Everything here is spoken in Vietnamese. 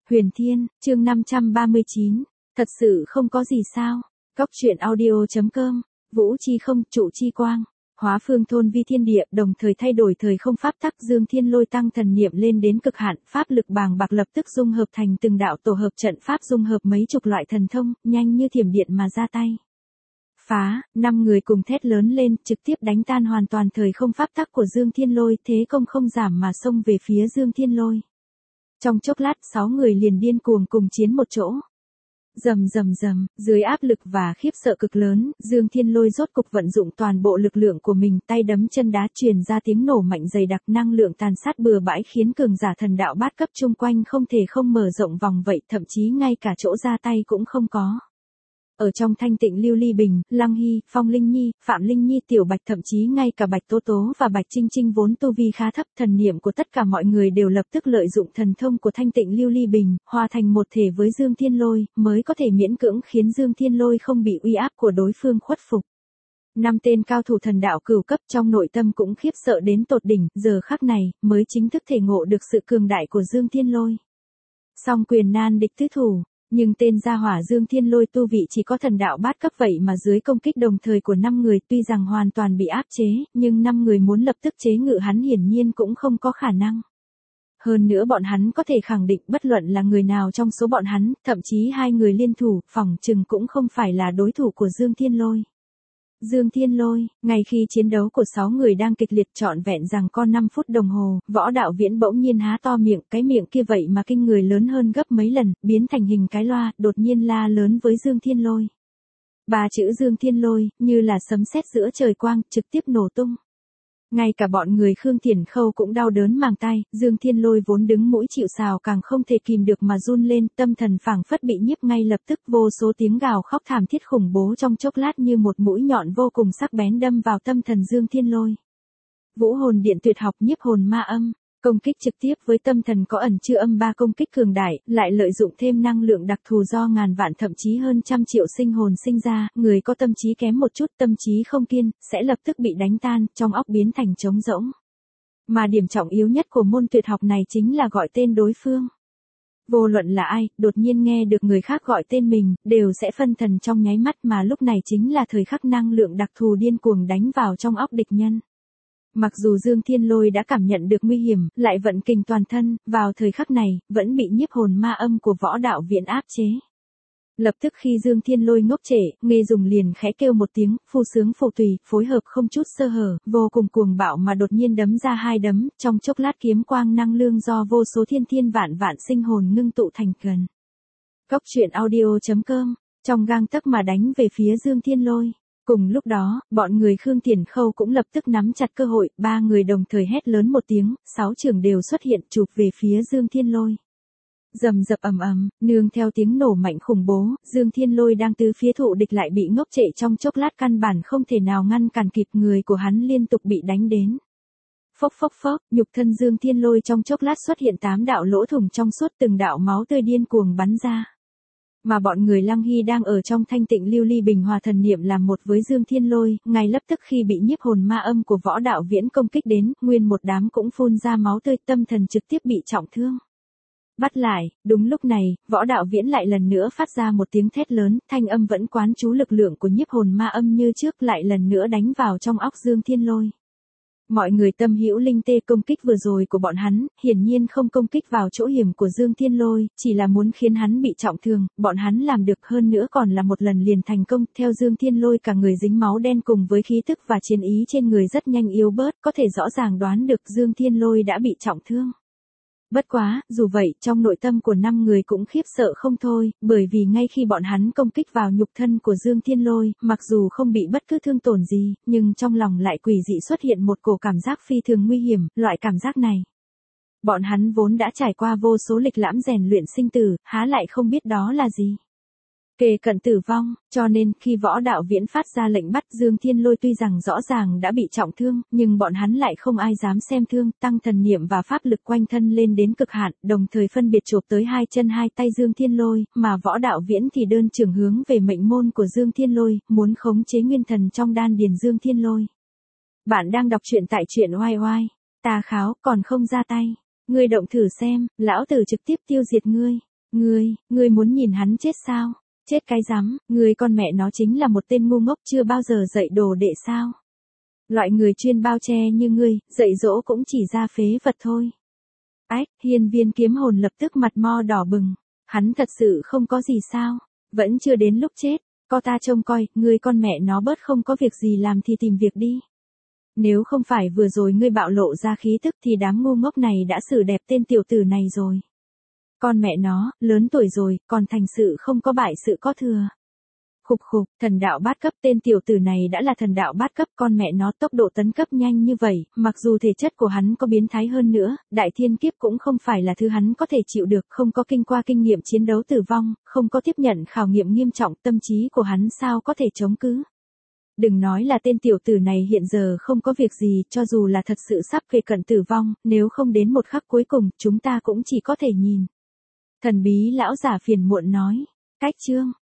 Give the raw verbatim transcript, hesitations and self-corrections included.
Huyền Thiên, chương năm trăm ba mươi chín. Thật sự không có gì sao? Góc truyện audio.com. Vũ chi không, trụ chi quang. Hóa phương thôn vi thiên địa, đồng thời thay đổi thời không pháp tắc. Dương Thiên Lôi tăng thần niệm lên đến cực hạn, pháp lực bàng bạc lập tức dung hợp thành từng đạo tổ hợp trận pháp, dung hợp mấy chục loại thần thông, nhanh như thiểm điện mà ra tay. Phá, năm người cùng thét lớn lên, trực tiếp đánh tan hoàn toàn thời không pháp tắc của Dương Thiên Lôi, thế công không giảm mà xông về phía Dương Thiên Lôi. Trong chốc lát, sáu người liền điên cuồng cùng chiến một chỗ. Rầm rầm rầm, dưới áp lực và khiếp sợ cực lớn, Dương Thiên Lôi rốt cục vận dụng toàn bộ lực lượng của mình, tay đấm chân đá truyền ra tiếng nổ mạnh dày đặc, năng lượng tàn sát bừa bãi khiến cường giả thần đạo bát cấp chung quanh không thể không mở rộng vòng vậy, thậm chí ngay cả chỗ ra tay cũng không có. Ở trong thanh tịnh Lưu Ly Bình, Lăng Hy, Phong Linh Nhi, Phạm Linh Nhi, Tiểu Bạch, thậm chí ngay cả Bạch Tố Tố và Bạch Trinh Trinh vốn tu vi khá thấp, thần niệm của tất cả mọi người đều lập tức lợi dụng thần thông của thanh tịnh Lưu Ly Bình, hòa thành một thể với Dương Thiên Lôi, mới có thể miễn cưỡng khiến Dương Thiên Lôi không bị uy áp của đối phương khuất phục. Năm tên cao thủ thần đạo cửu cấp trong nội tâm cũng khiếp sợ đến tột đỉnh, giờ khắc này mới chính thức thể ngộ được sự cường đại của Dương Thiên Lôi. Song quyền nan địch tứ thủ. Nhưng tên gia hỏa Dương Thiên Lôi tu vị chỉ có thần đạo bát cấp vậy mà dưới công kích đồng thời của năm người tuy rằng hoàn toàn bị áp chế, nhưng năm người muốn lập tức chế ngự hắn hiển nhiên cũng không có khả năng. Hơn nữa bọn hắn có thể khẳng định bất luận là người nào trong số bọn hắn, thậm chí hai người liên thủ, phỏng chừng cũng không phải là đối thủ của Dương Thiên Lôi. Dương Thiên Lôi, ngay khi chiến đấu của sáu người đang kịch liệt trọn vẹn rằng con năm phút đồng hồ, Võ Đạo Viễn bỗng nhiên há to miệng, cái miệng kia vậy mà kinh người lớn hơn gấp mấy lần, biến thành hình cái loa, đột nhiên la lớn với Dương Thiên Lôi. Ba chữ Dương Thiên Lôi, như là sấm sét giữa trời quang, trực tiếp nổ tung. Ngay cả bọn người Khương Thiển Khâu cũng đau đớn màng tai, Dương Thiên Lôi vốn đứng mũi chịu sào càng không thể kìm được mà run lên, tâm thần phảng phất bị nhiếp ngay lập tức, vô số tiếng gào khóc thảm thiết khủng bố trong chốc lát như một mũi nhọn vô cùng sắc bén đâm vào tâm thần Dương Thiên Lôi. Vũ hồn điện tuyệt học nhiếp hồn ma âm, công kích trực tiếp với tâm thần có ẩn chứa âm ba công kích cường đại, lại lợi dụng thêm năng lượng đặc thù do ngàn vạn thậm chí hơn trăm triệu sinh hồn sinh ra, người có tâm trí kém một chút, tâm trí không kiên, sẽ lập tức bị đánh tan, trong óc biến thành trống rỗng. Mà điểm trọng yếu nhất của môn tuyệt học này chính là gọi tên đối phương. Vô luận là ai, đột nhiên nghe được người khác gọi tên mình, đều sẽ phân thần trong nháy mắt, mà lúc này chính là thời khắc năng lượng đặc thù điên cuồng đánh vào trong óc địch nhân. Mặc dù Dương Thiên Lôi đã cảm nhận được nguy hiểm, lại vận kình toàn thân, vào thời khắc này, vẫn bị nhiếp hồn ma âm của Võ Đạo Viễn áp chế. Lập tức khi Dương Thiên Lôi ngốc trệ, Nghê Dùng liền khẽ kêu một tiếng, phu sướng phụ tùy, phối hợp không chút sơ hở, vô cùng cuồng bạo mà đột nhiên đấm ra hai đấm, trong chốc lát kiếm quang năng lượng do vô số thiên thiên vạn vạn sinh hồn ngưng tụ thành gần. Góc truyện audio.com, trong gang tấc mà đánh về phía Dương Thiên Lôi. Cùng lúc đó, bọn người Khương Thiển Khâu cũng lập tức nắm chặt cơ hội, ba người đồng thời hét lớn một tiếng, sáu trường đều xuất hiện chụp về phía Dương Thiên Lôi. Rầm rập ầm ầm, nương theo tiếng nổ mạnh khủng bố, Dương Thiên Lôi đang từ phía thụ địch lại bị ngốc trệ trong chốc lát, căn bản không thể nào ngăn cản kịp, người của hắn liên tục bị đánh đến. Phốc phốc phốc, nhục thân Dương Thiên Lôi trong chốc lát xuất hiện tám đạo lỗ thủng trong suốt, từng đạo máu tươi điên cuồng bắn ra. Mà bọn người Lăng Hy đang ở trong thanh tịnh Lưu Ly Bình hòa thần niệm làm một với Dương Thiên Lôi, ngay lập tức khi bị nhiếp hồn ma âm của Võ Đạo Viễn công kích đến, nguyên một đám cũng phun ra máu tươi, tâm thần trực tiếp bị trọng thương. Bắt lại, đúng lúc này, Võ Đạo Viễn lại lần nữa phát ra một tiếng thét lớn, thanh âm vẫn quán trú lực lượng của nhiếp hồn ma âm như trước, lại lần nữa đánh vào trong óc Dương Thiên Lôi. Mọi người tâm hữu linh tê, công kích vừa rồi của bọn hắn, hiển nhiên không công kích vào chỗ hiểm của Dương Thiên Lôi, chỉ là muốn khiến hắn bị trọng thương, bọn hắn làm được, hơn nữa còn là một lần liền thành công, theo Dương Thiên Lôi cả người dính máu đen cùng với khí tức và chiến ý trên người rất nhanh yếu bớt, có thể rõ ràng đoán được Dương Thiên Lôi đã bị trọng thương. Bất quá, dù vậy, trong nội tâm của năm người cũng khiếp sợ không thôi, bởi vì ngay khi bọn hắn công kích vào nhục thân của Dương Thiên Lôi, mặc dù không bị bất cứ thương tổn gì, nhưng trong lòng lại quỷ dị xuất hiện một cổ cảm giác phi thường nguy hiểm, loại cảm giác này. Bọn hắn vốn đã trải qua vô số lịch lãm rèn luyện sinh tử, há lại không biết đó là gì. Kề cận tử vong, cho nên khi Võ Đạo Viễn phát ra lệnh bắt Dương Thiên Lôi, tuy rằng rõ ràng đã bị trọng thương, nhưng bọn hắn lại không ai dám xem thương, tăng thần niệm và pháp lực quanh thân lên đến cực hạn, đồng thời phân biệt chộp tới hai chân hai tay Dương Thiên Lôi, mà Võ Đạo Viễn thì đơn trường hướng về mệnh môn của Dương Thiên Lôi, muốn khống chế nguyên thần trong đan điền Dương Thiên Lôi. Bạn đang đọc truyện tại truyện oai oai, tà kháo, còn không ra tay, ngươi động thử xem, lão tử trực tiếp tiêu diệt ngươi. Ngươi, ngươi muốn nhìn hắn chết sao? Chết cái rắm, ngươi con mẹ nó chính là một tên ngu ngốc chưa bao giờ dạy đồ đệ sao? Loại người chuyên bao che như ngươi, dạy dỗ cũng chỉ ra phế vật thôi. Ách, hiên viên kiếm hồn lập tức mặt mo đỏ bừng. Hắn thật sự không có gì sao? Vẫn chưa đến lúc chết, có ta trông coi, ngươi con mẹ nó bớt không có việc gì làm thì tìm việc đi. Nếu không phải vừa rồi ngươi bạo lộ ra khí tức thì đám ngu ngốc này đã xử đẹp tên tiểu tử này rồi. Con mẹ nó, lớn tuổi rồi, còn thành sự không có bại sự có thừa. Khục khục, thần đạo bát cấp, tên tiểu tử này đã là thần đạo bát cấp, con mẹ nó tốc độ tấn cấp nhanh như vậy, mặc dù thể chất của hắn có biến thái hơn nữa, đại thiên kiếp cũng không phải là thứ hắn có thể chịu được, không có kinh qua kinh nghiệm chiến đấu tử vong, không có tiếp nhận khảo nghiệm nghiêm trọng, tâm trí của hắn sao có thể chống cứ. Đừng nói là tên tiểu tử này hiện giờ không có việc gì, cho dù là thật sự sắp về cận tử vong, nếu không đến một khắc cuối cùng, chúng ta cũng chỉ có thể nhìn. Thần bí lão giả phiền muộn nói, cách chương.